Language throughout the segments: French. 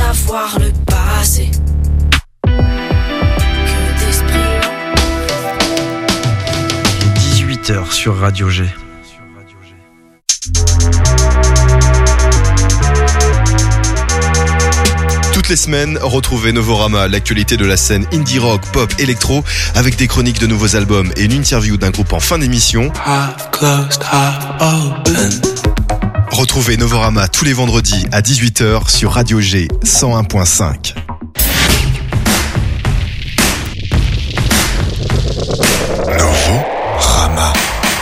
voir le passé. Que d'esprit lent. 18h sur Radio G. Toutes les semaines, retrouvez Novorama, l'actualité de la scène indie rock, pop, électro, avec des chroniques de nouveaux albums et une interview d'un groupe en fin d'émission. Retrouvez Novorama tous les vendredis à 18h sur Radio G 101.5. Novorama.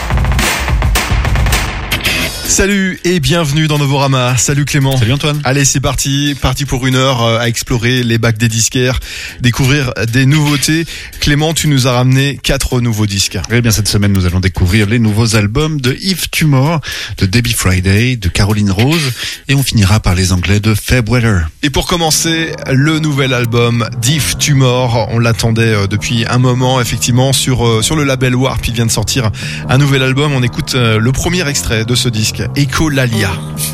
Salut et bienvenue dans Novorama. Salut Clément. Salut Antoine. Allez, c'est parti pour une heure à explorer les bacs des disquaires, découvrir des nouveautés. Clément, tu nous as ramené 4 nouveaux disques. Eh bien, cette semaine, nous allons découvrir les nouveaux albums de If Tomorrow, de Debbie Friday, de Caroline Rose, et on finira par les Anglais de Feb Weather. Et pour commencer, le nouvel album d'If Tomorrow. On l'attendait depuis un moment, effectivement, sur le label Warp. Il vient de sortir un nouvel album. On écoute le premier extrait de ce disque. Echolalia.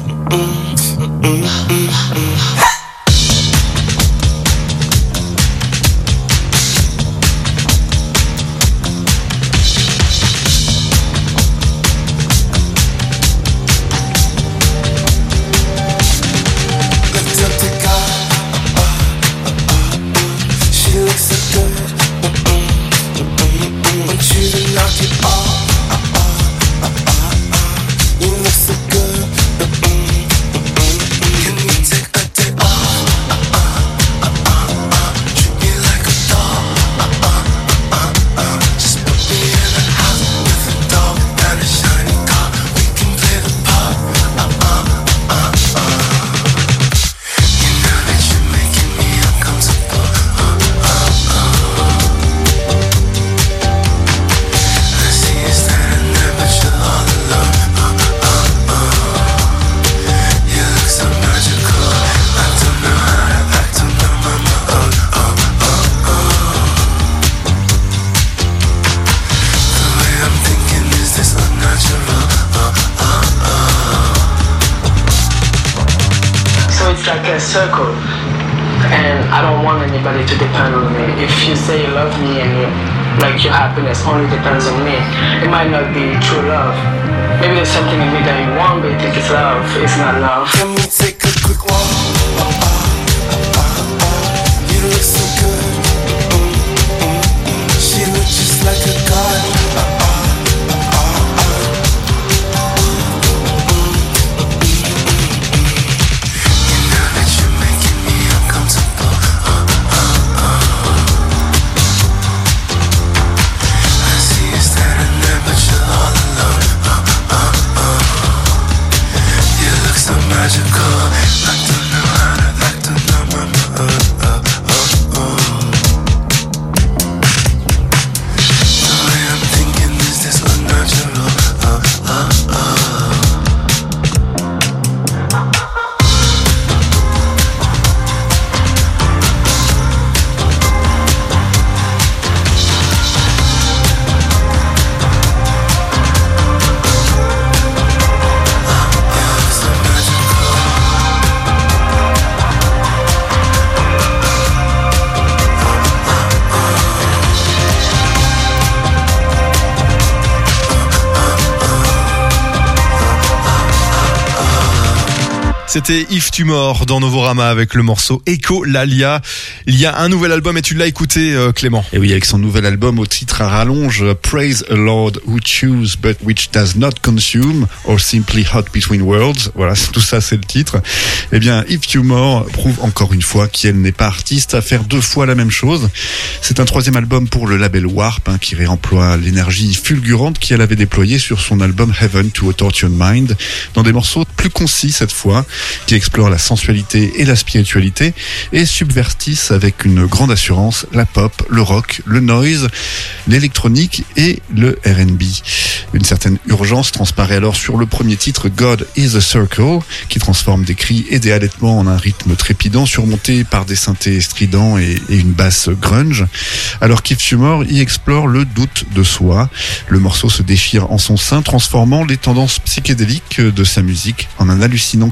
Circle, and I don't want anybody to depend on me. If you say you love me and your happiness only depends on me, it might not be true love. Maybe there's something in me that you want, but you think it's love. It's not love. Let me take a quick walk. You look so good. She looks just like a god. C'était If Tomorrow dans Novorama avec le morceau Echolalia. Il y a un nouvel album et tu l'as écouté, Clément. Et oui, avec son nouvel album au titre à rallonge, Praise a Lord who chews but which does not consume, or simply hot between worlds. Voilà, tout ça c'est le titre. Eh bien, If Tomorrow prouve encore une fois qu'elle n'est pas artiste à faire 2 fois la même chose. C'est un 3e album pour le label Warp, qui réemploie l'énergie fulgurante qu'elle avait déployée sur son album Heaven to a Tortured Mind, dans des morceaux plus concis cette fois, qui explorent la sensualité et la spiritualité et subvertissent avec une grande assurance la pop, le rock, le noise, l'électronique et le R&B. Une certaine urgence transparaît alors sur le premier titre God is a Circle, qui transforme des cris et des halètements en un rythme trépidant surmonté par des synthés stridents et une basse grunge, alors qu'If Tomorrow y explore le doute de soi. Le morceau se déchire en son sein, transformant les tendances psychédéliques de sa musique en un hallucinant kaléidoscope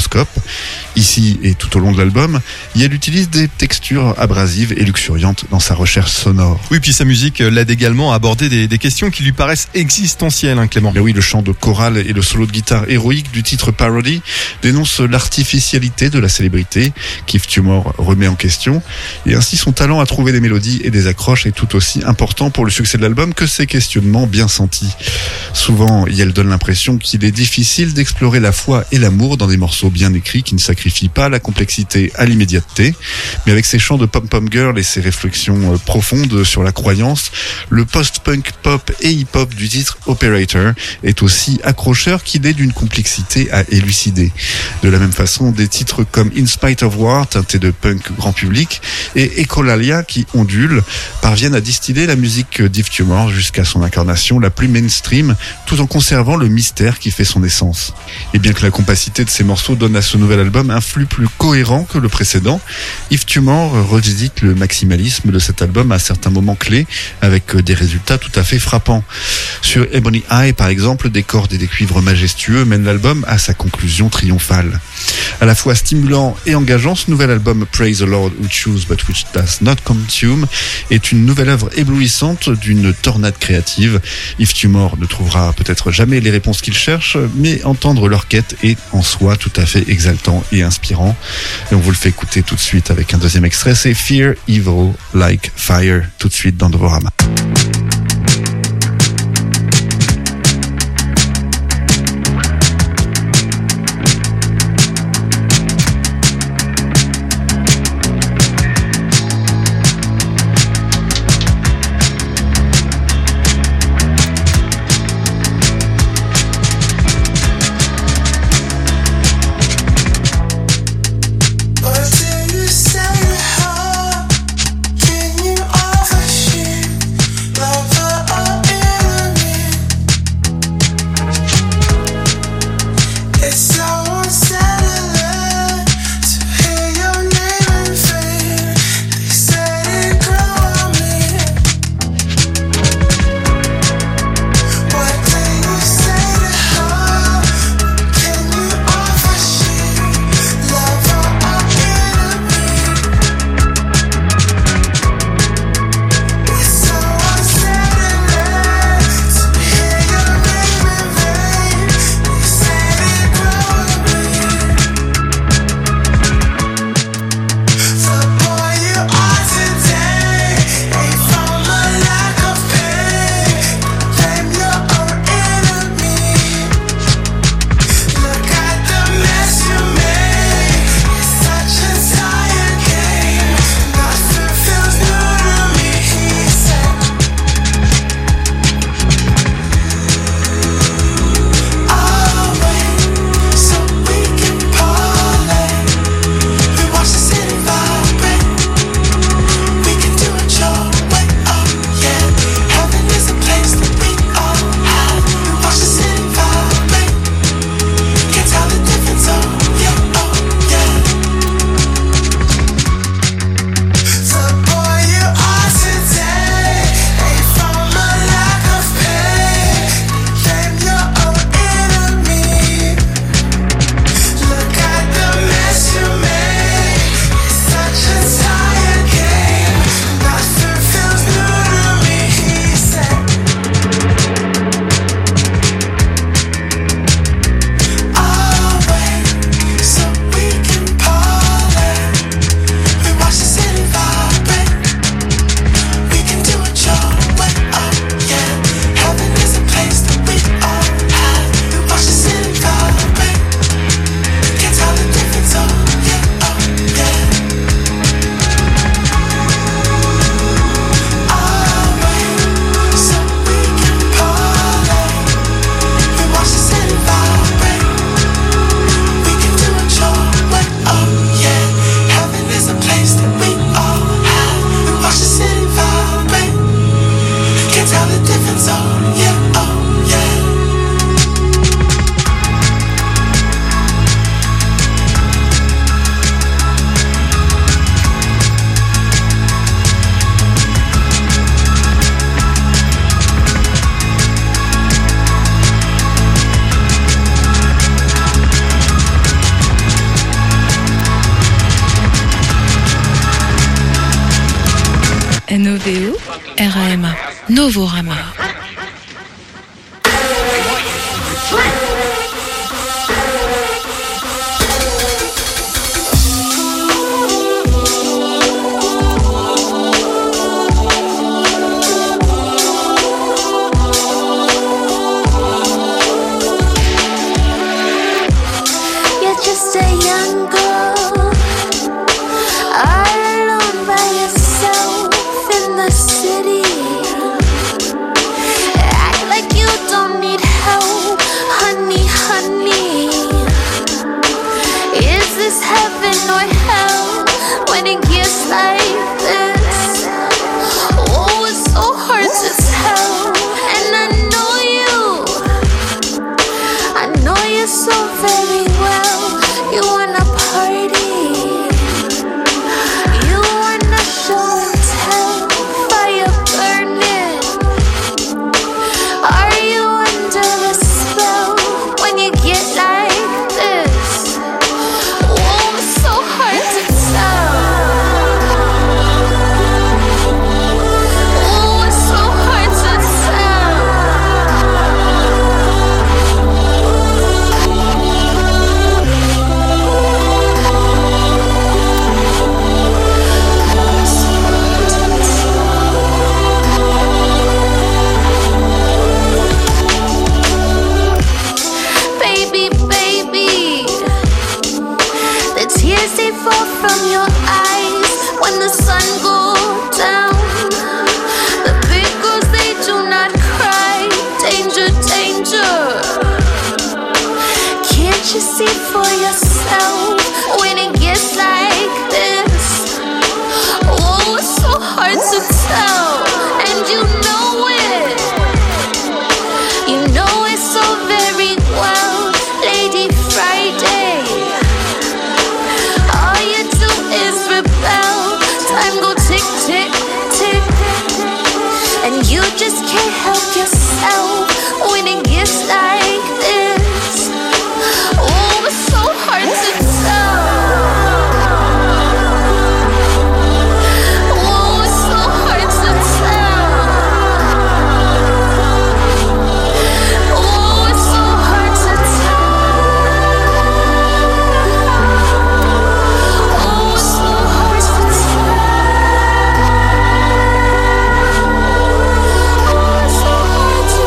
stéréoscope. Ici et tout au long de l'album, Yael utilise des textures abrasives et luxuriantes dans sa recherche sonore. Oui, puis sa musique l'aide également à aborder des questions qui lui paraissent existentielles, hein, Clément. Mais oui, le chant de chorale et le solo de guitare héroïque du titre Parody dénoncent l'artificialité de la célébrité qu'Yves Tumor remet en question, et ainsi son talent à trouver des mélodies et des accroches est tout aussi important pour le succès de l'album que ses questionnements bien sentis. Souvent, Yael donne l'impression qu'il est difficile d'explorer la foi et l'amour dans des morceaux bien écrits qui ne sacrifient pas la complexité à l'immédiateté, mais avec ses chants de pom-pom girl et ses réflexions profondes sur la croyance, le post-punk pop et hip-hop du titre Operator est aussi accrocheur qu'il est d'une complexité à élucider. De la même façon, des titres comme In Spite of War, teinté de punk grand public, et Echolalia, qui ondule, parviennent à distiller la musique d'Yves Tumor jusqu'à son incarnation la plus mainstream, tout en conservant le mystère qui fait son essence. Et bien que la compacité de ces morceaux donne à ce nouvel album un flux plus cohérent que le précédent, Yves Tumor revisite le maximalisme de cet album à certains moments clés, avec des résultats tout à fait frappants. Sur Ebony Eye, par exemple, des cordes et des cuivres majestueux mènent l'album à sa conclusion triomphale. À la fois stimulant et engageant, ce nouvel album Praise the Lord Who Choose But Which Does Not Consume est une nouvelle œuvre éblouissante d'une tornade créative. Yves Tumor ne trouvera peut-être jamais les réponses qu'il cherche, mais entendre leur quête est en soi tout à fait exaltant et inspirant. Et on vous le fait écouter tout de suite avec un deuxième extrait, c'est Fear Evil Like Fire, tout de suite dans Novorama. What do you say? How can you overshoot? N-O-V-O-R-A-M-A. Novorama. Just a young girl, all alone by yourself in the city. Act like you don't need help, honey, honey. Is this heaven or hell when it gets like this? Oh, it's so hard to tell, and I know you so very well. You wanna party, you wanna show and tell, fire burning. Are you under a spell when you get like this? Oh, it's so hard to tell. Oh, it's so hard to tell. Baby, baby, the tears they fall from your eyes when the sun goes down. The big girls they do not cry. Danger, danger. Can't you see for yourself when it gets like this? Oh, it's so hard to tell, and you know it. You know it so very well, Lady Friday. All you do is rebel. Time go tick, tick, tick, and you just can't help yourself when it gets like this. Oh, it's so hard to tell. Oh, it's so hard to tell. Oh, it's so hard to tell. Oh, it's so hard to tell. Oh, it's so hard to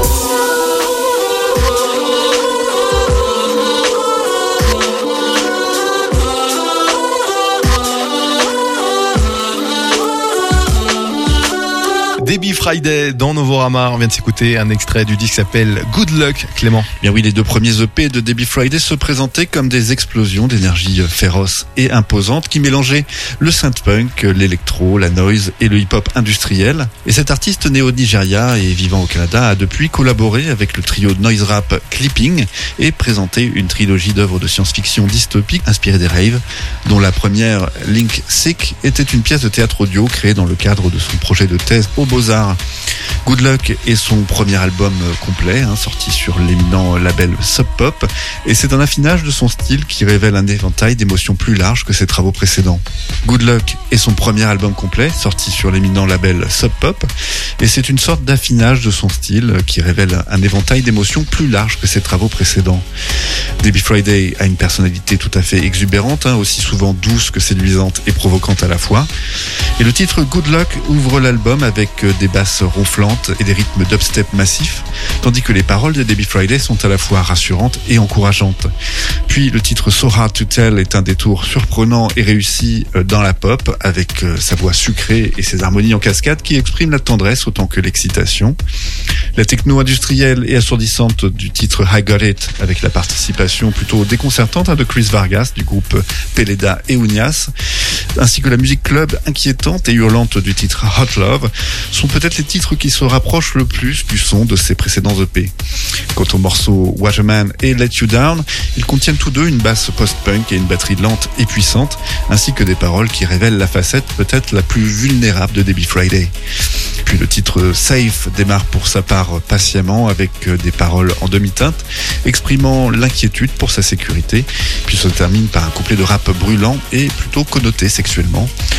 Debbie Friday dans Novorama. On vient de s'écouter un extrait du disque qui s'appelle Good Luck, Clément. Bien oui, les deux premiers EP de Debbie Friday se présentaient comme des explosions d'énergie féroce et imposante qui mélangeaient le synth-punk, l'électro, la noise et le hip-hop industriel. Et cet artiste né au Nigeria et vivant au Canada a depuis collaboré avec le trio de noise rap Clipping et présenté une trilogie d'œuvres de science-fiction dystopiques inspirées des raves, dont la première, Link Sick, était une pièce de théâtre audio créée dans le cadre de son projet de thèse aux Beaux-Arts. Good Luck est son premier album complet, sorti sur l'éminent label Sub Pop, et c'est un affinage de son style qui révèle un éventail d'émotions plus large que ses travaux précédents. Good Luck est son premier album complet, sorti sur l'éminent label Sub Pop, et c'est une sorte d'affinage de son style qui révèle un éventail d'émotions plus large que ses travaux précédents. Debbie Friday a une personnalité tout à fait exubérante, aussi souvent douce que séduisante et provocante à la fois. Et le titre Good Luck ouvre l'album avec des basses ronflantes et des rythmes dubstep massifs, tandis que les paroles de Debbie Friday sont à la fois rassurantes et encourageantes. Puis le titre So Hard to Tell est un détour surprenant et réussi dans la pop, avec sa voix sucrée et ses harmonies en cascade qui expriment la tendresse autant que l'excitation. La techno industrielle et assourdissante du titre I Got It, avec la participation plutôt déconcertante de Chris Vargas du groupe Peleda et Unias, ainsi que la musique club inquiétante et hurlante du titre Hot Love, sont peut-être les titres qui se rapprochent le plus du son de ses précédents EP. Quant aux morceaux Waterman et Let You Down, ils contiennent tous deux une basse post-punk et une batterie lente et puissante, ainsi que des paroles qui révèlent la facette peut-être la plus vulnérable de Debbie Friday. Puis le titre Safe démarre pour sa part patiemment avec des paroles en demi-teinte, exprimant l'inquiétude pour sa sécurité, puis se termine par un couplet de rap brûlant et plutôt connoté sexuellement.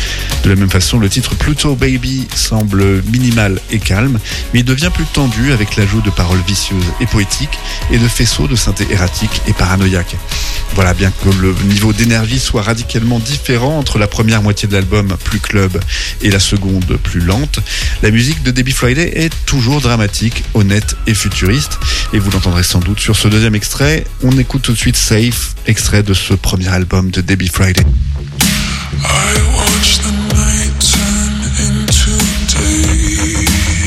De la même façon, le titre Pluto Baby semble minimal et calme, mais il devient plus tendu avec l'ajout de paroles vicieuses et poétiques et de faisceaux de synthé erratique et paranoïaque. Voilà, bien que le niveau d'énergie soit radicalement différent entre la première moitié de l'album plus club et la seconde plus lente, la musique de Debbie Friday est toujours dramatique, honnête et futuriste. Et vous l'entendrez sans doute sur ce deuxième extrait. On écoute tout de suite Safe, extrait de ce premier album de Debbie Friday. I watch the night turn into day.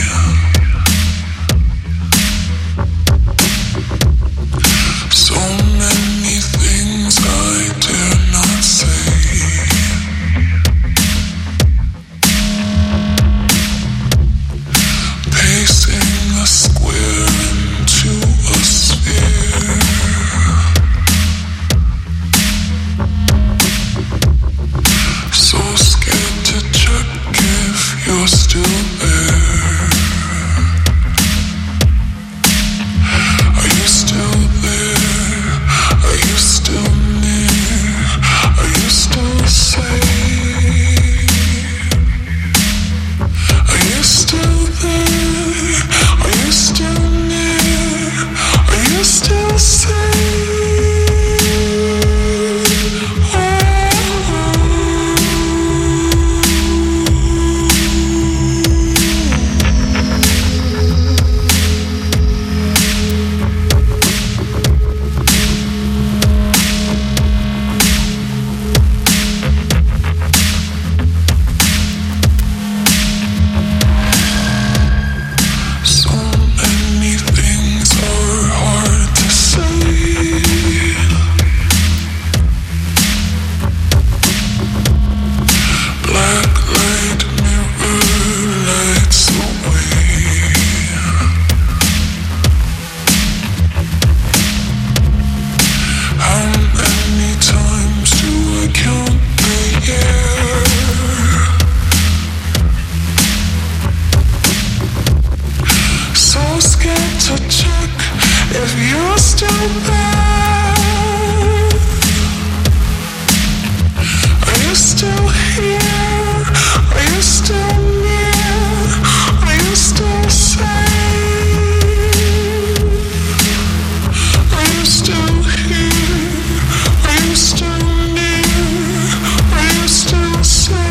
So many things I dare not say. Pacing a square into a sphere. So scared to check if you're still there. Are you still there? Are you still near? Are you still safe? Are you still there? Are you still near? Are you still safe? So many things are hard to say. Black light, mirror lights away. How many times do I count the year? So scared to check if you're still there. Are you still here? Are you still near? Are you still safe? Are you still here? Are you still near? Are you still safe?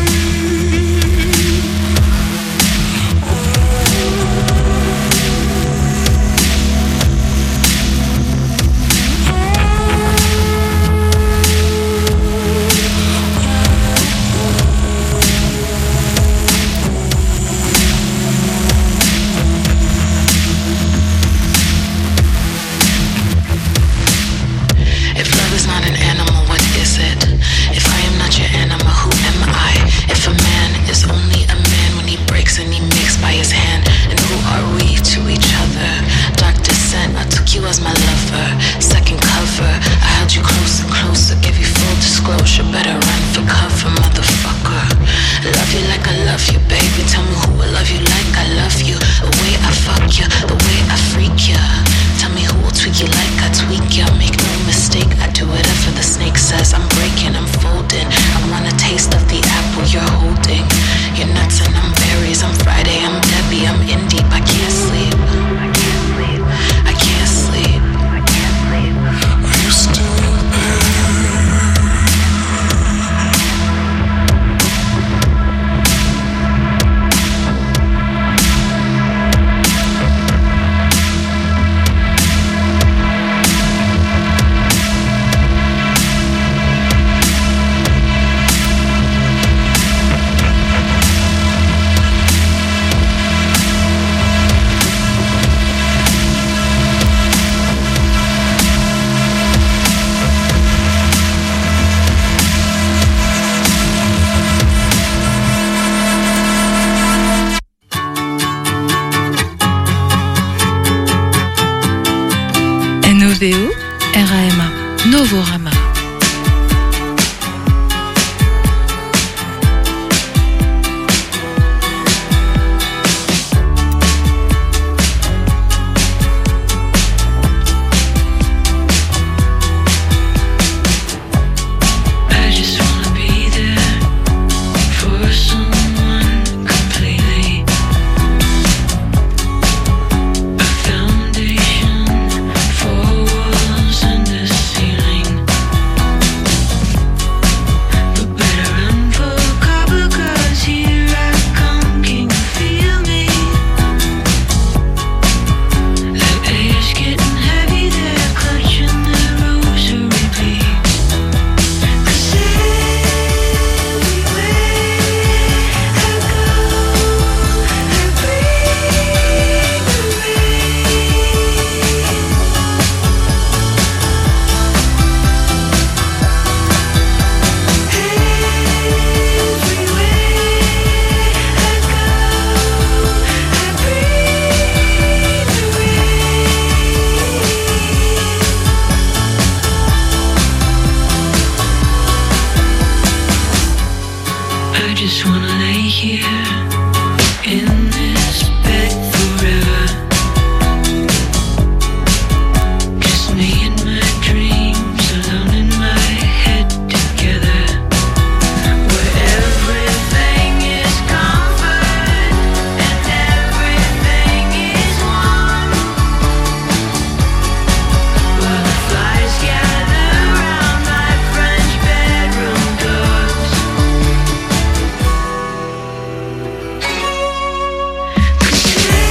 I just wanna lay here in this bed forever. Just me and my dreams alone in my head together. Where everything is comfort and everything is warm. While the flies gather round my French bedroom doors. 'Cause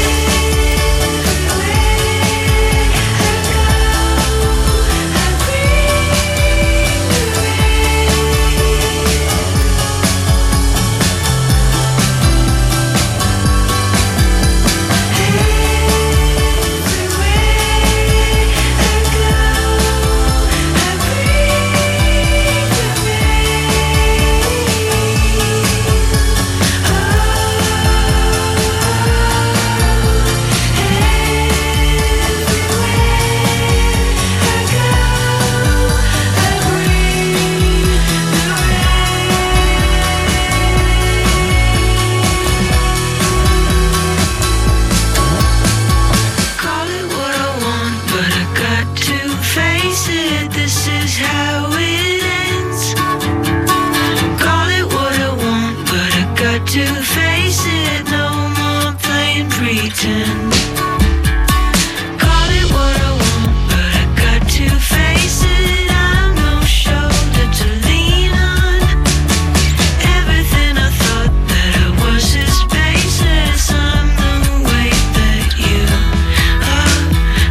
call it what I want, but I got to face it. This is how it ends. Call it what I want, but I got to face it. No more playing pretend. Call it what I want, but I got to face it. I'm no shoulder to lean on. Everything I thought that I was is baseless. I'm the weight that you are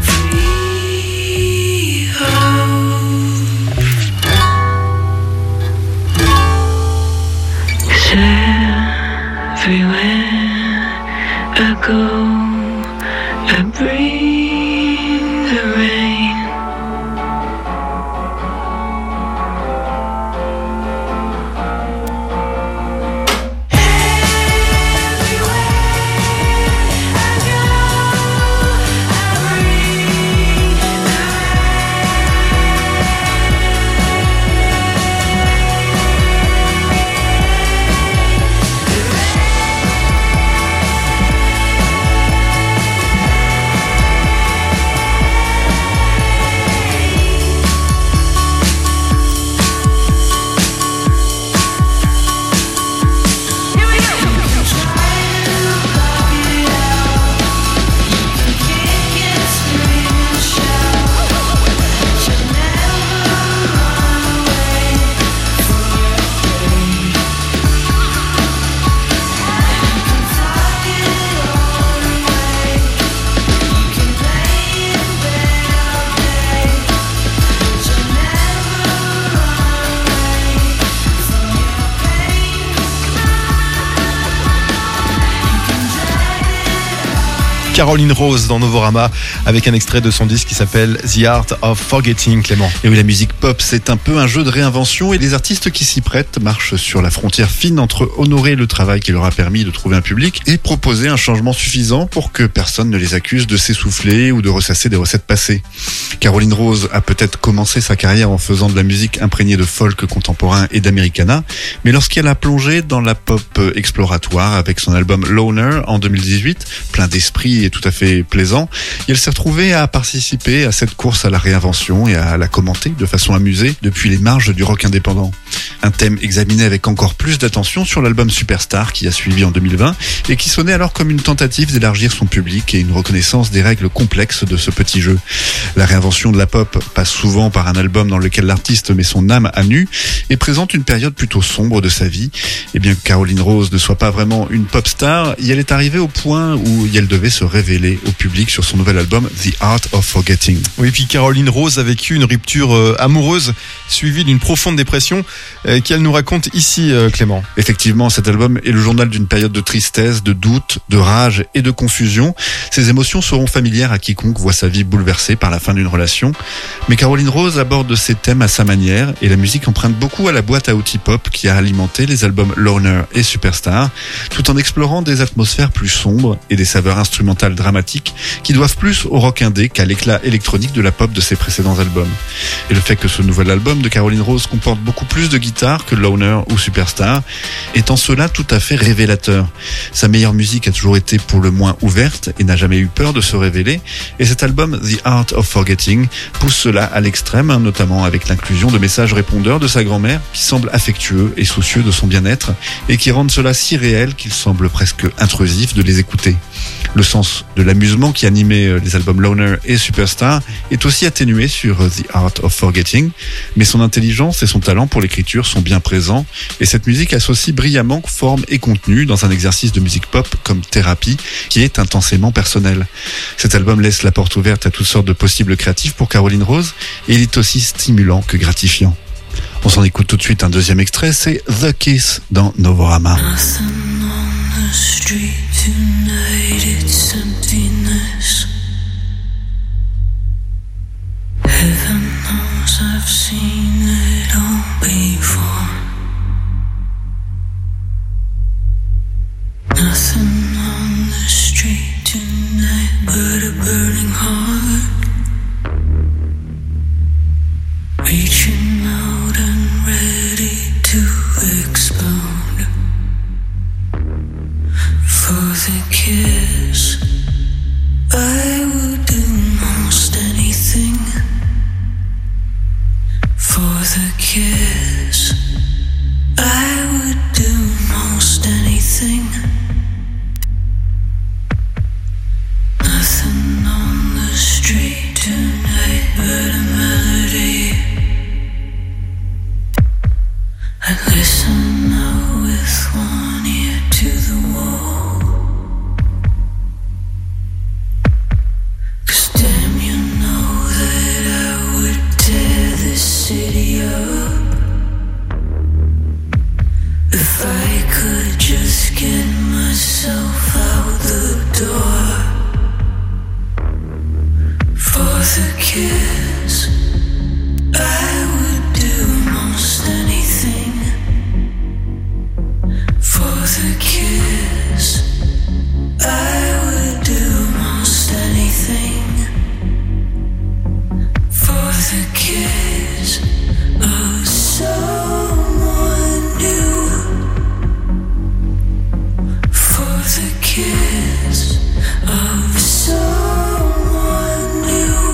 free of. 'Cause everywhere I go, I bring the rain. Caroline Rose dans Novorama avec un extrait de son disque qui s'appelle The Art of Forgetting, Clément. Et oui, la musique pop, c'est un peu un jeu de réinvention et les artistes qui s'y prêtent marchent sur la frontière fine entre honorer le travail qui leur a permis de trouver un public et proposer un changement suffisant pour que personne ne les accuse de s'essouffler ou de ressasser des recettes passées. Caroline Rose a peut-être commencé sa carrière en faisant de la musique imprégnée de folk contemporain et d'Americana, mais lorsqu'elle a plongé dans la pop exploratoire avec son album Loner en 2018, plein d'esprit et tout à fait plaisant, et elle s'est retrouvée à participer à cette course à la réinvention et à la commenter de façon amusée depuis les marges du rock indépendant. Un thème examiné avec encore plus d'attention sur l'album Superstar qui a suivi en 2020 et qui sonnait alors comme une tentative d'élargir son public et une reconnaissance des règles complexes de ce petit jeu. La réinvention de la pop passe souvent par un album dans lequel l'artiste met son âme à nu et présente une période plutôt sombre de sa vie. Et bien que Caroline Rose ne soit pas vraiment une pop star, elle est arrivée au point où elle devait se révéler au public sur son nouvel album The Art of Forgetting. Oui, puis Caroline Rose a vécu une rupture amoureuse suivie d'une profonde dépression qu'elle nous raconte ici, Clément. Effectivement, cet album est le journal d'une période de tristesse, de doute, de rage et de confusion. Ces émotions seront familières à quiconque voit sa vie bouleversée par la fin d'une relation. Mais Caroline Rose aborde ces thèmes à sa manière et la musique emprunte beaucoup à la boîte à outils pop qui a alimenté les albums Loner et Superstar, tout en explorant des atmosphères plus sombres et des saveurs instrumentales sentimentales dramatiques qui doivent plus au rock indé qu'à l'éclat électronique de la pop de ses précédents albums. Et le fait que ce nouvel album de Caroline Rose comporte beaucoup plus de guitare que Loner ou Superstar est en cela tout à fait révélateur. Sa meilleure musique a toujours été pour le moins ouverte et n'a jamais eu peur de se révéler, et cet album The Art of Forgetting pousse cela à l'extrême, notamment avec l'inclusion de messages répondeurs de sa grand-mère qui semble affectueux et soucieux de son bien-être et qui rendent cela si réel qu'il semble presque intrusif de les écouter. Le sens de l'amusement qui animait les albums Loner et Superstar est aussi atténué sur The Art of Forgetting, mais son intelligence et son talent pour l'écriture sont bien présents, et cette musique associe brillamment forme et contenu dans un exercice de musique pop comme thérapie qui est intensément personnel. Cet album laisse la porte ouverte à toutes sortes de possibles créatifs pour Caroline Rose, et il est aussi stimulant que gratifiant. On s'en écoute tout de suite un deuxième extrait, c'est The Kiss dans Novorama. Nothing on the street tonight, it's emptiness. Heaven knows I've seen it all before. Nothing on the street tonight but a burning heart, reaching out and ready to explode. For the kiss, I would do most anything. For the kiss, I would do most anything. Nothing on the street tonight but a melody. I listen now with one ear to the wall. 'Cause damn, you know that I would tear this city up if I could just get myself out the door. For the kiss, I would do most anything. For the kiss, I would do most anything. For the kiss of someone new. For the kiss of someone new.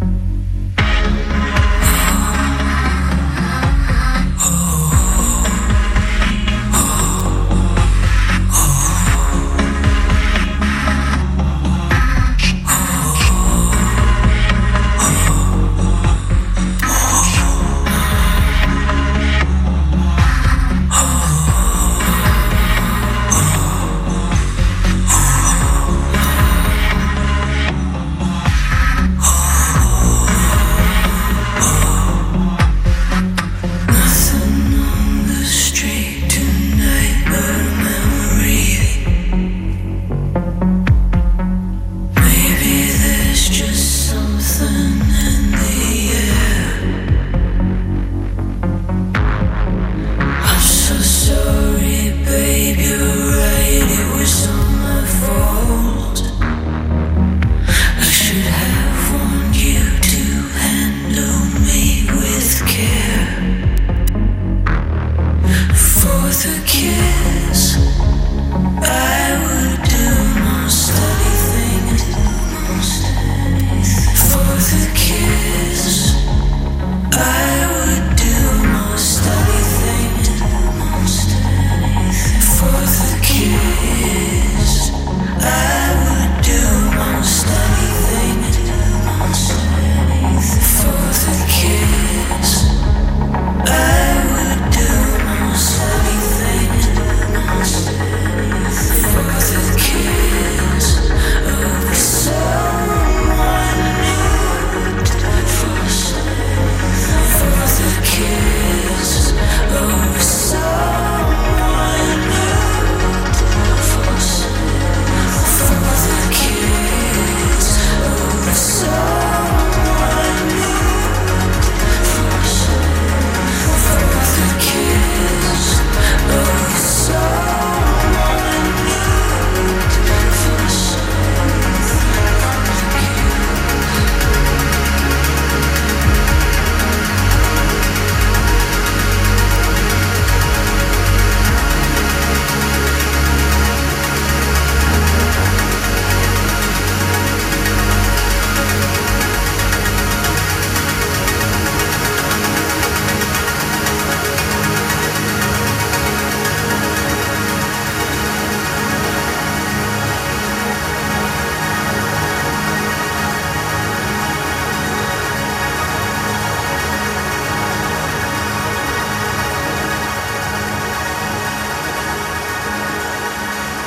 Oh, oh.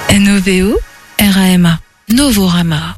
N-O-V-O-R-A-M-A. Novorama.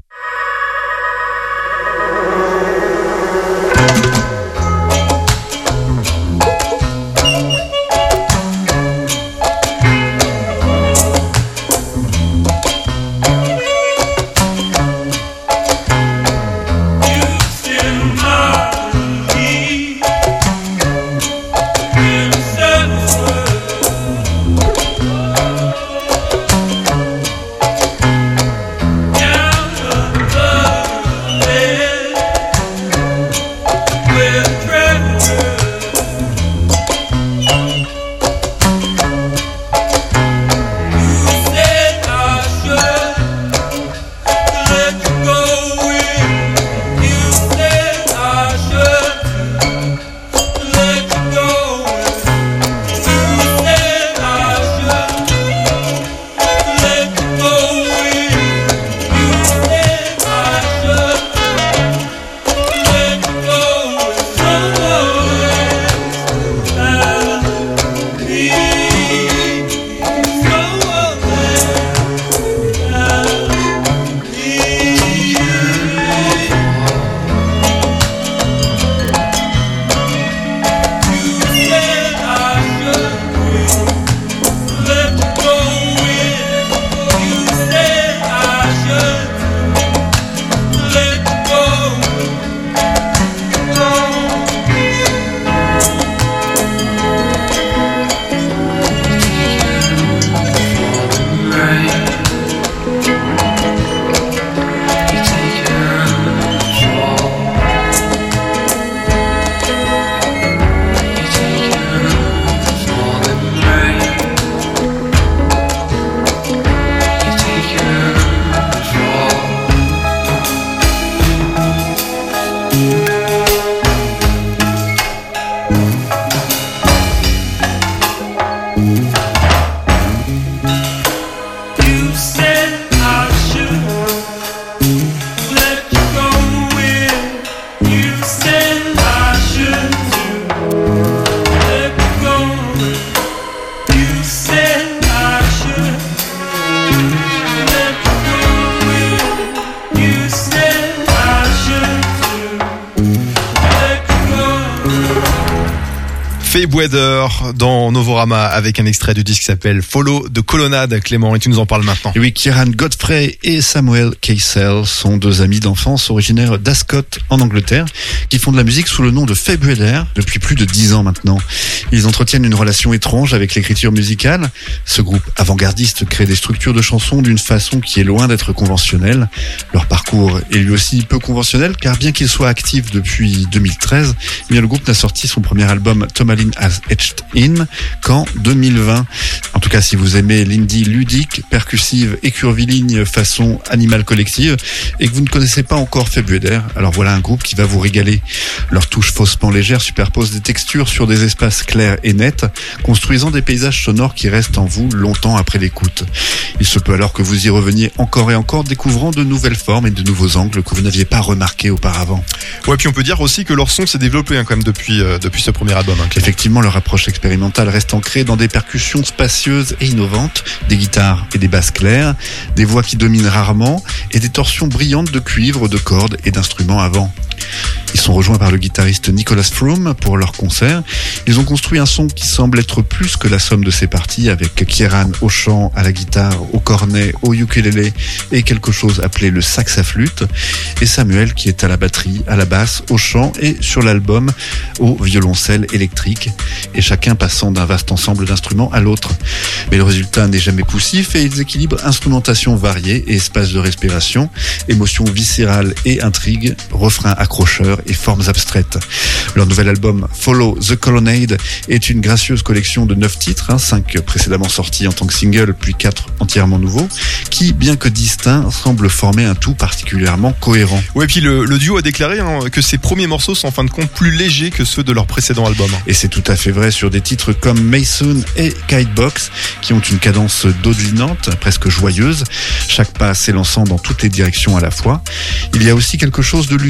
Fabe Weather dans Novorama avec un extrait du disque qui s'appelle Follow de Colonnade, Clément, et tu nous en parles maintenant. Et oui, Kieran Godfrey et Samuel Keisel sont deux amis d'enfance originaires d'Ascot en Angleterre qui font de la musique sous le nom de Fabe Weather depuis plus de 10 ans maintenant. Ils entretiennent une relation étrange avec l'écriture musicale. Ce groupe avant-gardiste crée des structures de chansons d'une façon qui est loin d'être conventionnelle. Leur parcours est lui aussi peu conventionnel car bien qu'il soit actif depuis 2013, eh bien le groupe n'a sorti son premier album Tomalin Has Etched In qu'en 2020. En tout cas, si vous aimez l'indie ludique, percussive et curviligne façon Animal Collective et que vous ne connaissez pas encore Fabe Weather, alors voilà un groupe qui va vous régaler. Leur touche faussement légère superpose des textures sur des espaces clairs et nets, construisant des paysages sonores qui restent en vous longtemps après l'écoute. Il se peut alors que vous y reveniez encore et encore, découvrant de nouvelles formes et de nouveaux angles que vous n'aviez pas remarqués auparavant. Ouais, puis on peut dire aussi que leur son s'est développé quand même depuis ce premier album. Effectivement, leur approche expérimentale reste ancrée dans des percussions spacieuses et innovantes, des guitares et des basses claires, des voix qui dominent rarement et des torsions brillantes de cuivre, de cordes et d'instruments à vent. Ils sont rejoints par le guitariste Nicholas Froome pour leur concert. Ils ont construit un son qui semble être plus que la somme de ses parties, avec Kieran au chant, à la guitare, au cornet, au ukulélé et quelque chose appelé le sax à flûte, et Samuel qui est à la batterie, à la basse, au chant et sur l'album au violoncelle électrique, et chacun passant d'un vaste ensemble d'instruments à l'autre. Mais le résultat n'est jamais poussif et ils équilibrent instrumentation variée et espace de respiration, émotions viscérales et intrigues, refrains accrocheurs et formes abstraites. Leur nouvel album Follow the Colonnade est une gracieuse collection de 9 titres, 5 précédemment sortis en tant que single, puis 4 entièrement nouveaux, qui, bien que distincts, semblent former un tout particulièrement cohérent. Ouais, puis le duo a déclaré que ses premiers morceaux sont en fin de compte plus légers que ceux de leur précédent album. Et c'est tout à fait vrai sur des titres comme Mason et Kitebox, qui ont une cadence dodelinante, presque joyeuse, chaque pas s'élançant dans toutes les directions à la fois. Il y a aussi quelque chose de ludique et de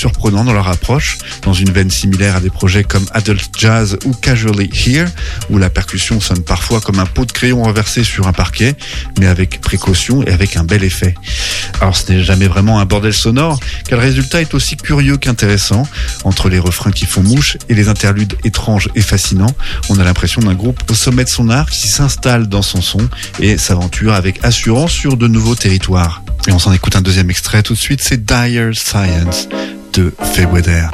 surprenants dans leur approche, dans une veine similaire à des projets comme Adult Jazz ou Casually Here, où la percussion sonne parfois comme un pot de crayon renversé sur un parquet, mais avec précaution et avec un bel effet. Alors ce n'est jamais vraiment un bordel sonore, car le résultat est aussi curieux qu'intéressant. Entre les refrains qui font mouche et les interludes étranges et fascinants, on a l'impression d'un groupe au sommet de son art qui s'installe dans son son et s'aventure avec assurance sur de nouveaux territoires. Et on s'en écoute un deuxième extrait tout de suite, c'est Dire Science de Faye Weather.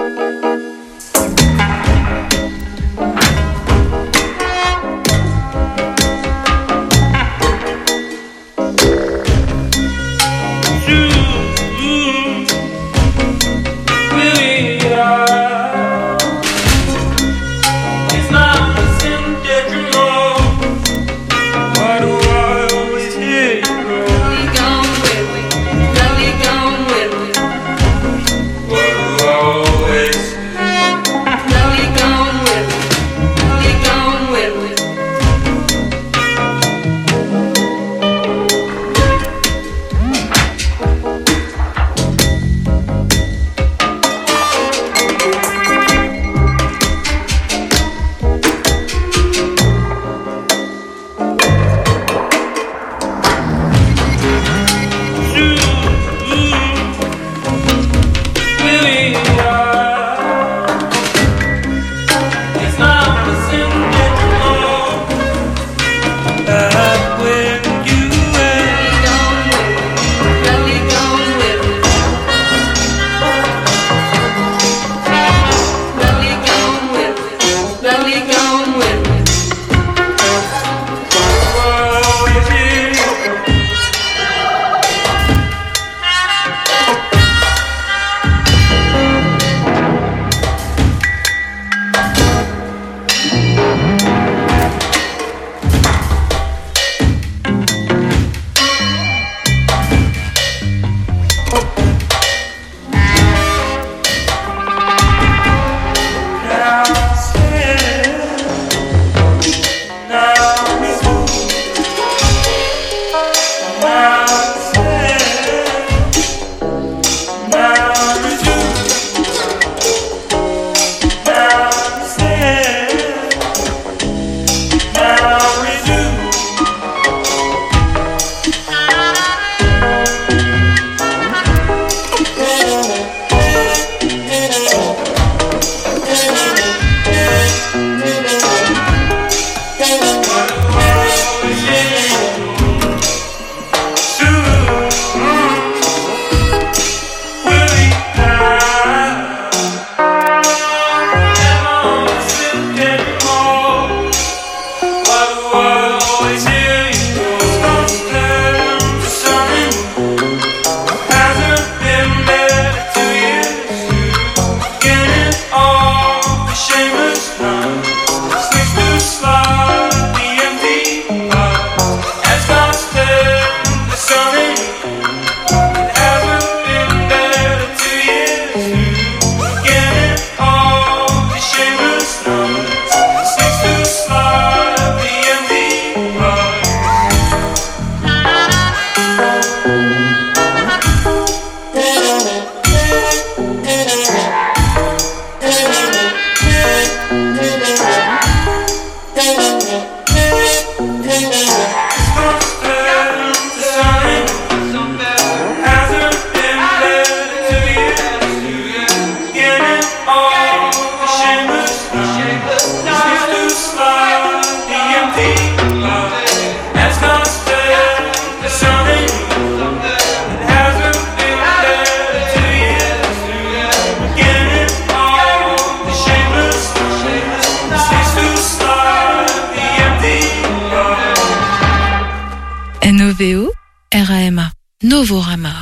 NOVO, RAMA, Novorama.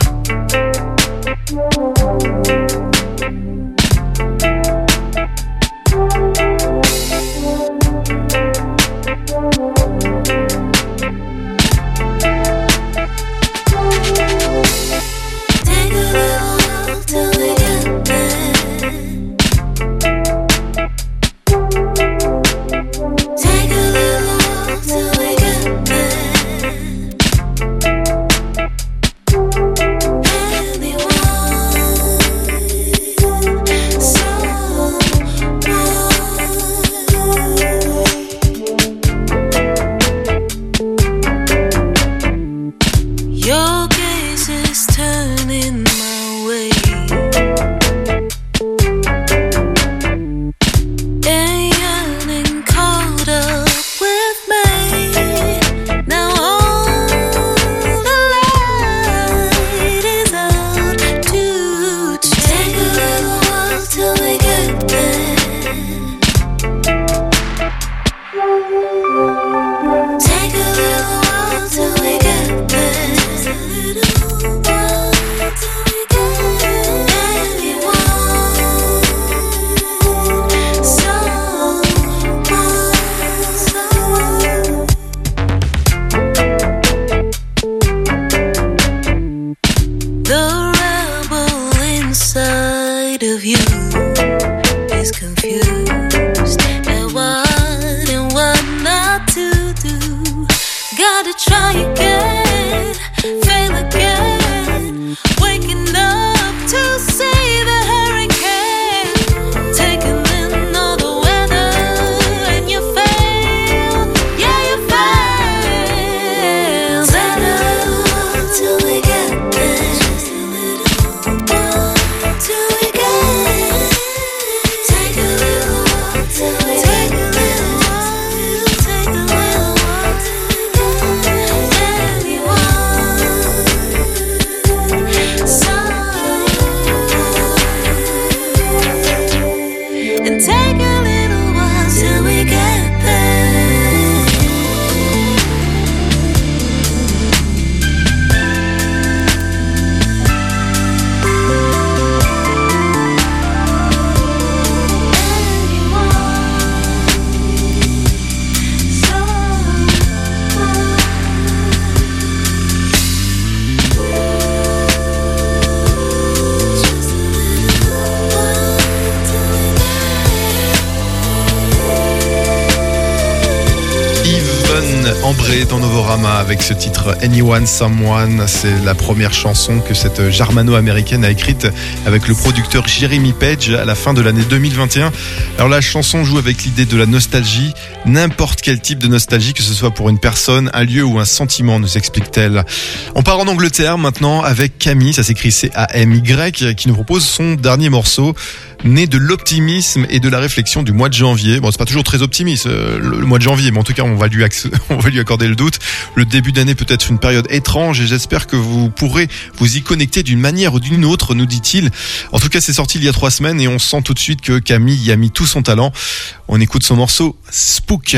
Ambré dans Novorama avec ce titre Anyone Someone. C'est la première chanson que cette germano-américaine a écrite avec le producteur Jeremy Page à la fin de l'année 2021. Alors la chanson joue avec l'idée de la nostalgie, n'importe quel type de nostalgie, que ce soit pour une personne, un lieu ou un sentiment, nous explique-t-elle. On part en Angleterre maintenant avec Camille, ça s'écrit C-A-M-Y, qui nous propose son dernier morceau, né de l'optimisme et de la réflexion du mois de janvier. Bon, c'est pas toujours très optimiste le mois de janvier, mais en tout cas on va lui accorder le doute. Le début d'année peut être une période étrange et j'espère que vous pourrez vous y connecter d'une manière ou d'une autre, nous dit-il. En tout cas, c'est sorti il y a 3 semaines et on sent tout de suite que Camille y a mis tout son talent. On écoute son morceau Spook.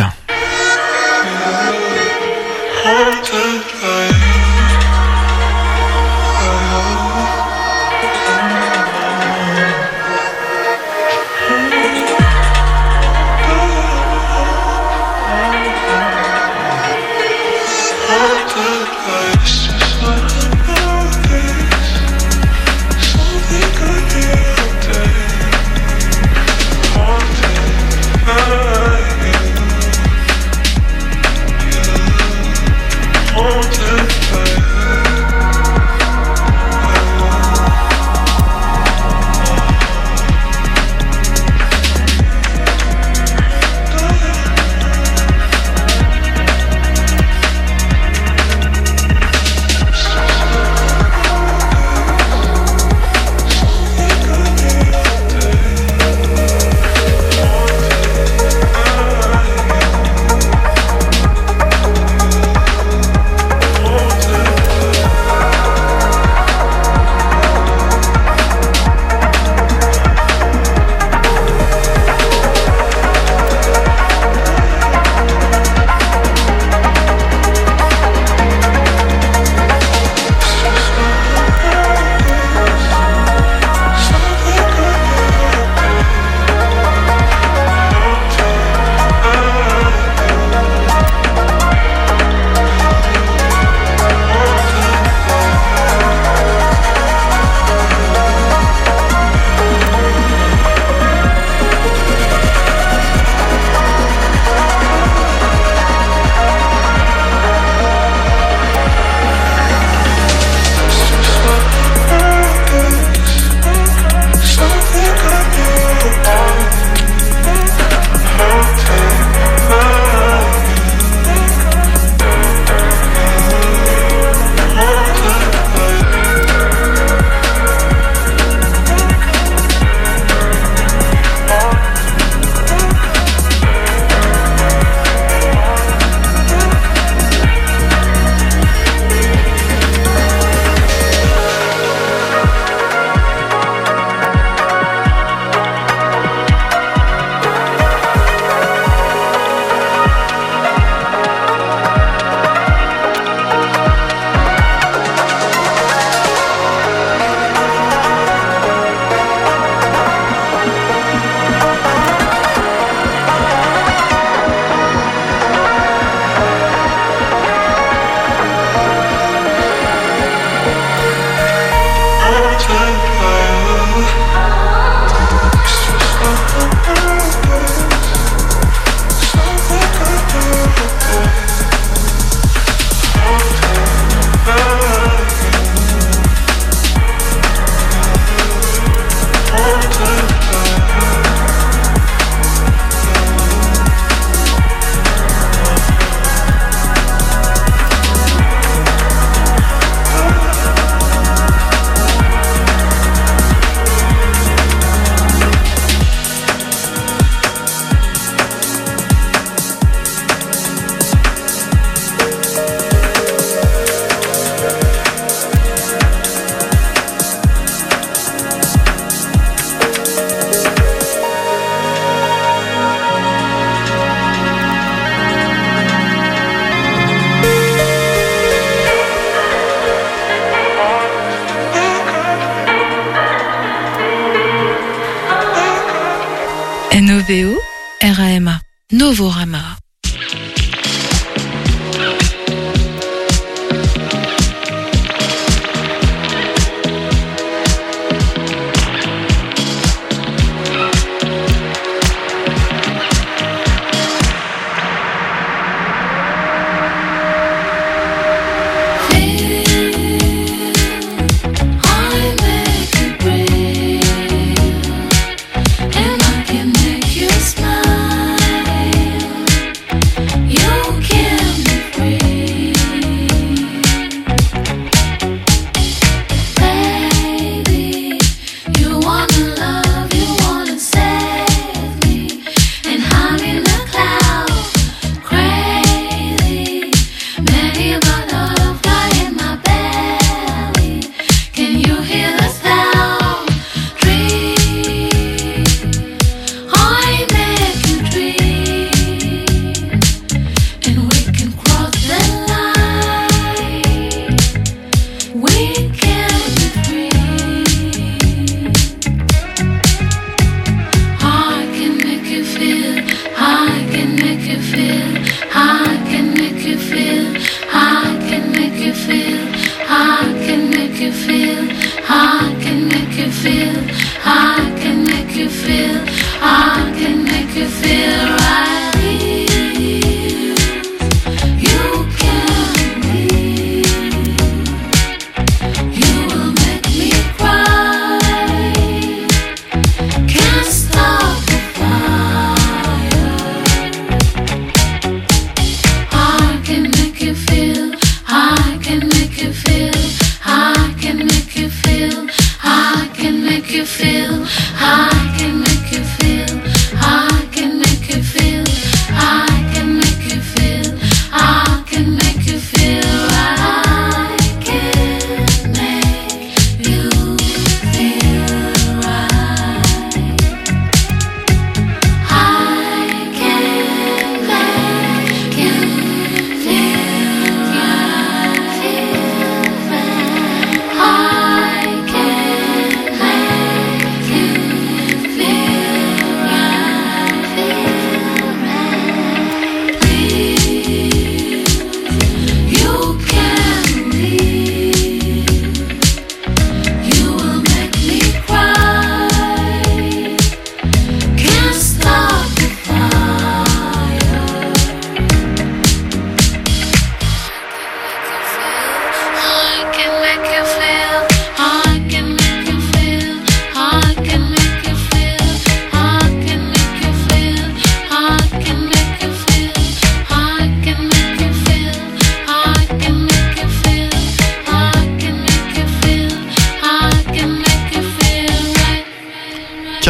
NOVO, RAMA, Novorama.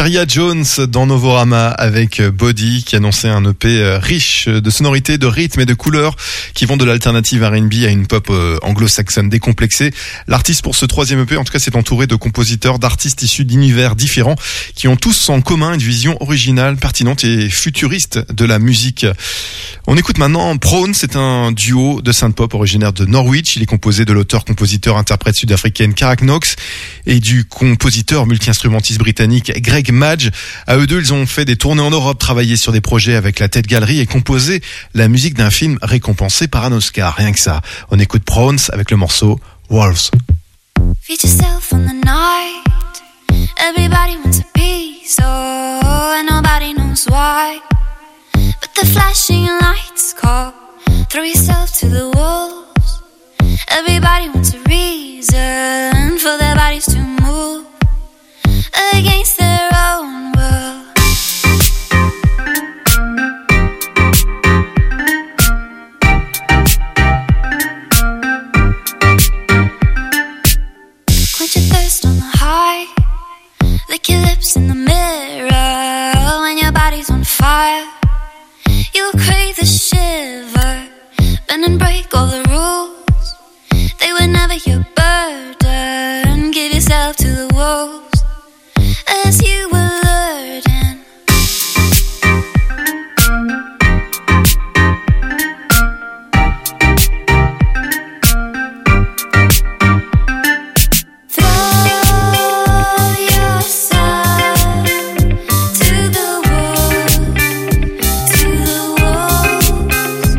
Sharia Jones dans Novorama avec Body qui annonçait un EP riche de sonorités, de rythmes et de couleurs qui vont de l'alternative R&B à une pop anglo-saxonne décomplexée. L'artiste pour ce troisième EP, en tout cas, s'est entouré de compositeurs, d'artistes issus d'univers différents qui ont tous en commun une vision originale, pertinente et futuriste de la musique. On écoute maintenant Prawn, c'est un duo de synth-pop originaire de Norwich. Il est composé de l'auteur-compositeur-interprète sud-africaine Cara Knox et du compositeur multi-instrumentiste britannique Greg Madge. À eux deux, ils ont fait des tournées en Europe, travaillé sur des projets avec la Tate Gallery et composé la musique d'un film récompensé par un Oscar. Rien que ça. On écoute Prawns avec le morceau Wolves. Feed yourself on the night. Everybody wants a piece, oh, and nobody knows why. But the flashing lights call. Throw yourself to the wolves. Everybody wants a reason for their bodies to move against their own will. Quench your thirst on the high. Lick your lips in the mirror when your body's on fire. You'll crave the shiver, bend and break all the rules. They were never your burden. Give yourself to the wolves as you were learning. Throw yourself to the wolves, to the wolves.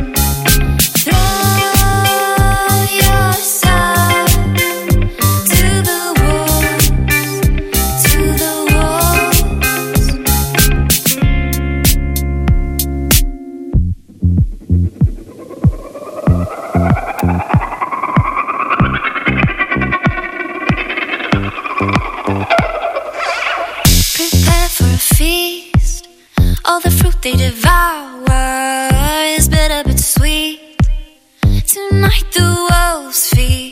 Throw yourself to the wolves, to the wolves. Prepare for a feast. All the fruit they devour is bitter but sweet. Tonight the wolves feed.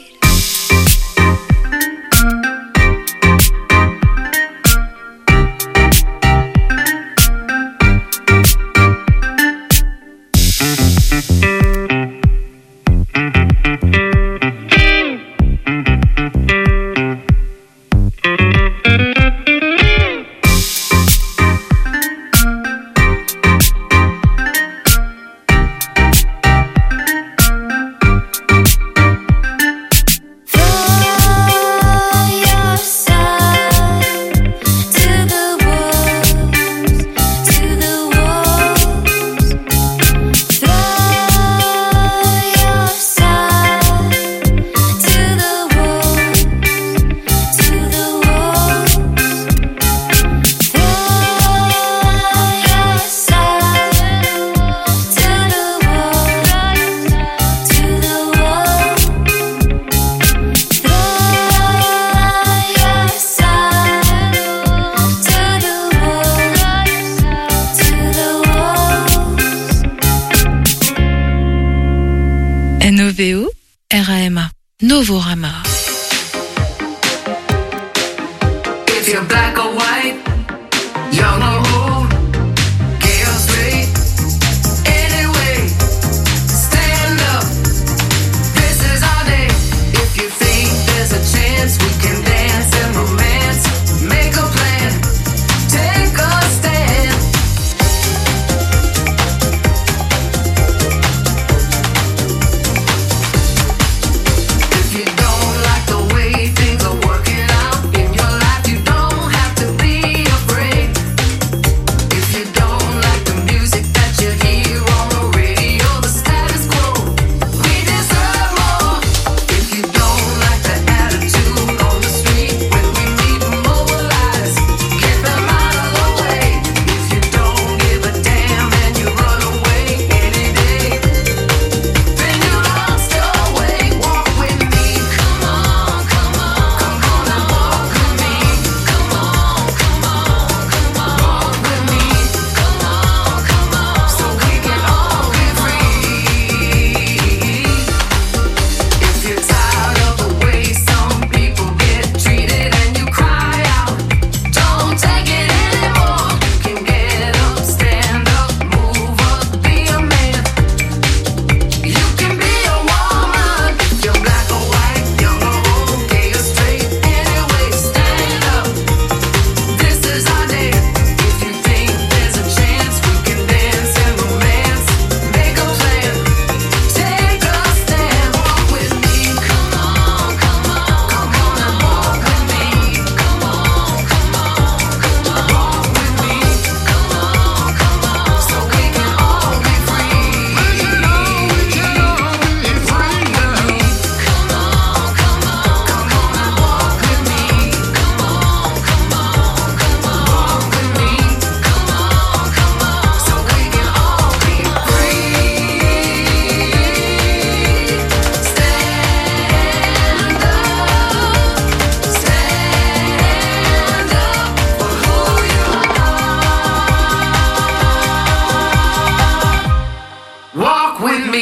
Throw yourself to the wolves, to the wolves. Throw yourself to the wolves, to the wolves. Throw yourself to the wolves, to the wolves. NOVO, RAMA, Novorama. If you're black or white, young or old, gay or straight, anyway, stand up. This is our day. If you think there's a chance, we can dance and romance. Make a plan, take a stand. If you don't like the way things are working out in your life, you don't have to be afraid.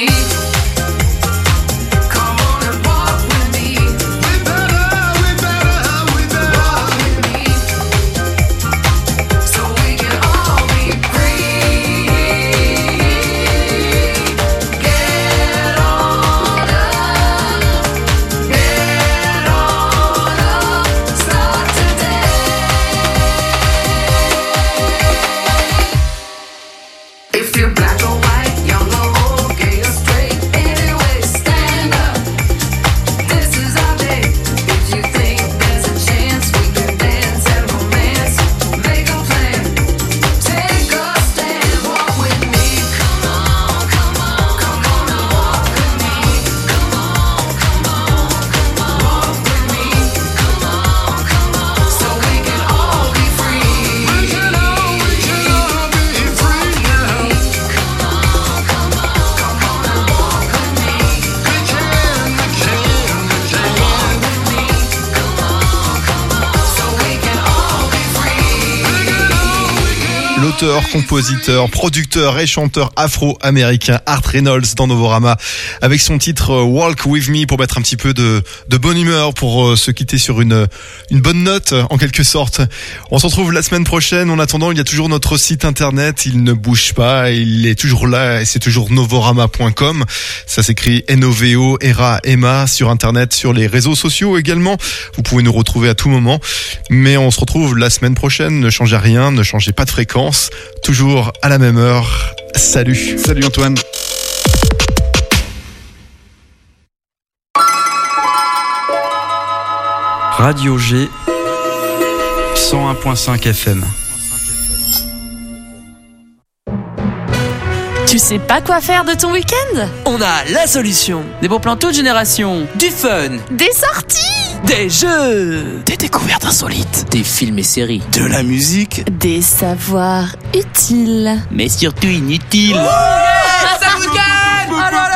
L'auteur, compositeur, producteur et chanteur afro-américain Art Reynolds dans Novorama avec son titre Walk With Me pour mettre un petit peu de bonne humeur, pour se quitter sur une bonne note en quelque sorte. On se retrouve la semaine prochaine. En attendant, il y a toujours notre site internet, il ne bouge pas, il est toujours là et c'est toujours novorama.com. Ça s'écrit N-O-V-O-R-A-M-A sur internet, sur les réseaux sociaux également. Vous pouvez nous retrouver à tout moment. Mais on se retrouve la semaine prochaine. Ne changez rien, ne changez pas de fréquence. Toujours à la même heure. Salut. Salut Antoine. Radio G 101.5 FM. Tu sais pas quoi faire de ton week-end? On a la solution. Des bons plans toute génération. Du fun. Des sorties. Des jeux. Des découvertes insolites. Des films et séries. De la musique. Des savoirs utiles. Mais surtout inutiles. Oh, ça vous gagne!